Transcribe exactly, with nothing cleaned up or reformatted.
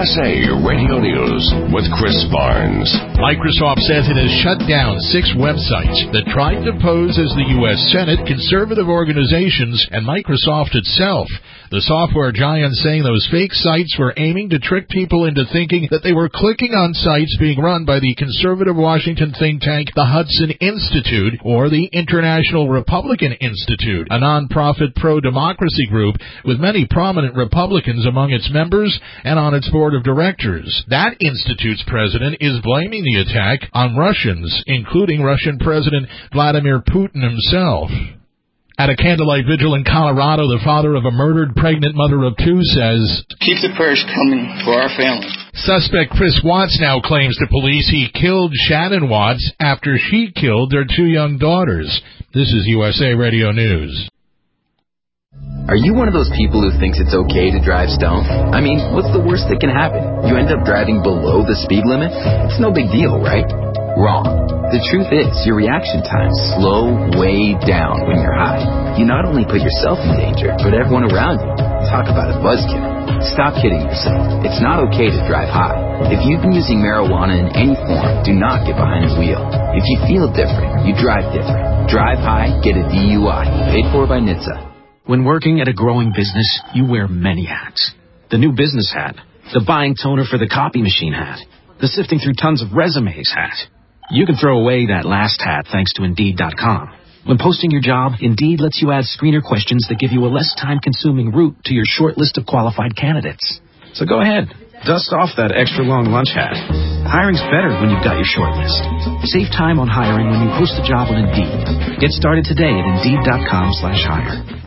S A Radio News with Chris Barnes. Microsoft says it has shut down six websites that tried to pose as the U S Senate, conservative organizations, and Microsoft itself. The software giant saying those fake sites were aiming to trick people into thinking that they were clicking on sites being run by the conservative Washington think tank, the Hudson Institute, or the International Republican Institute, a nonprofit pro-democracy group with many prominent Republicans among its members and on its board of directors. That institute's president is blaming the attack on Russians, including Russian President Vladimir Putin himself. At a candlelight vigil in Colorado, the father of a murdered pregnant mother of two says, "Keep the prayers coming for our family." Suspect Chris Watts now claims to police he killed Shannon Watts after she killed their two young daughters. This is U S A Radio News. Are you one of those people who thinks it's okay to drive stoned? I mean, what's the worst that can happen? You end up driving below the speed limit? It's no big deal, right? Wrong. The truth is, your reaction times slow way down when you're high. You not only put yourself in danger, but everyone around you. Talk about a buzzkill. Stop kidding yourself. It's not okay to drive high. If you've been using marijuana in any form, do not get behind the wheel. If you feel different, you drive different. Drive high, get a D U I. Paid for by N H T S A. When working at a growing business, you wear many hats. The new business hat, the buying toner for the copy machine hat, the sifting through tons of resumes hat. You can throw away that last hat thanks to Indeed dot com. When posting your job, Indeed lets you add screener questions that give you a less time-consuming route to your short list of qualified candidates. So go ahead, dust off that extra long lunch hat. Hiring's better when you've got your short list. Save time on hiring when you post a job on Indeed. Get started today at Indeed dot com slash hire.